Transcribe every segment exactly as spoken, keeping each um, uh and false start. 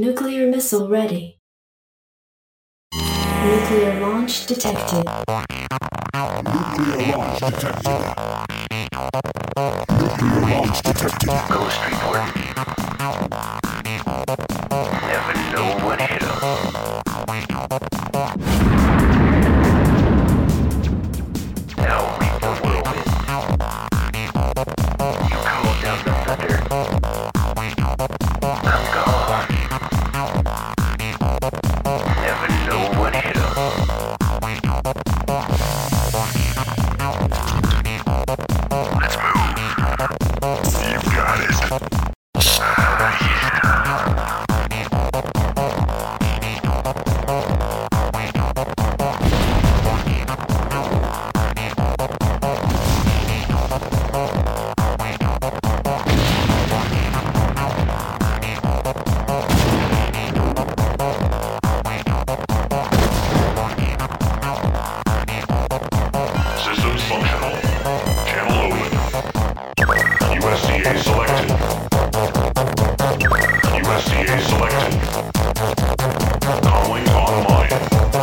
Nuclear missile ready. Nuclear launch detected. Nuclear launch detected. Nuclear launch detected. Ghost report. Never know what hit 'em. Now reap the whirlwind. You called down the thunder. I'm gone. Never know what hit 'em. Let's move. You've got it. Ah, yeah. Systems functional. Channel open. U S C A selected. U S C A selected. Comlink online.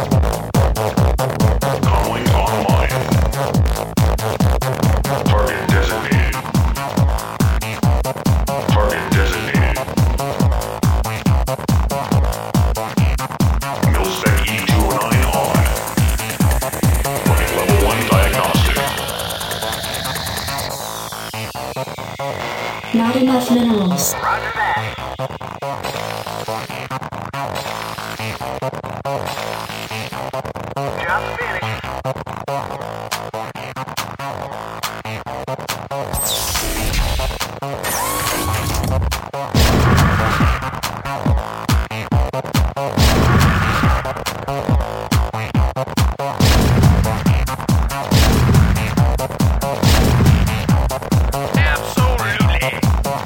Comlink online. Target designated. Target designated. Milspec E two oh nine on. Running level one diagnostic. Not enough minerals. Roger that. Job finished. Absolutely.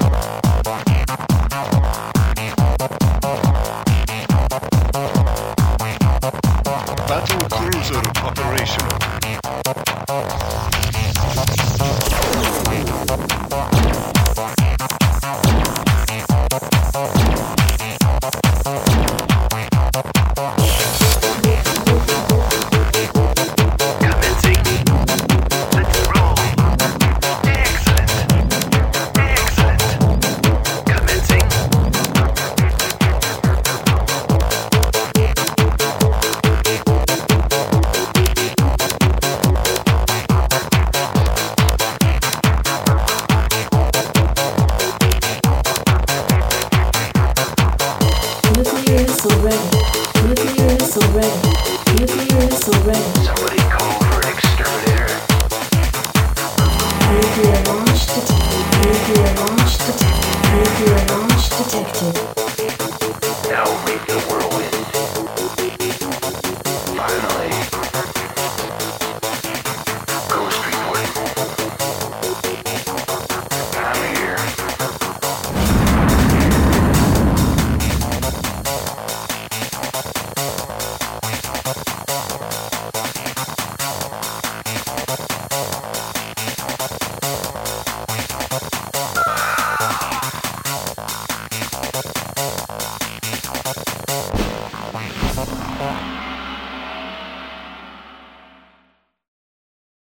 Battle cruiser operational. Commencing. Let's roll. Excellent. Excellent. Commencing. Nuclear missile ready. Nuclear missile ready. Nuclear missile ready. Somebody call for an exterminator. Nuclear launch detected. Nuclear launch detected. Nuclear launch detected.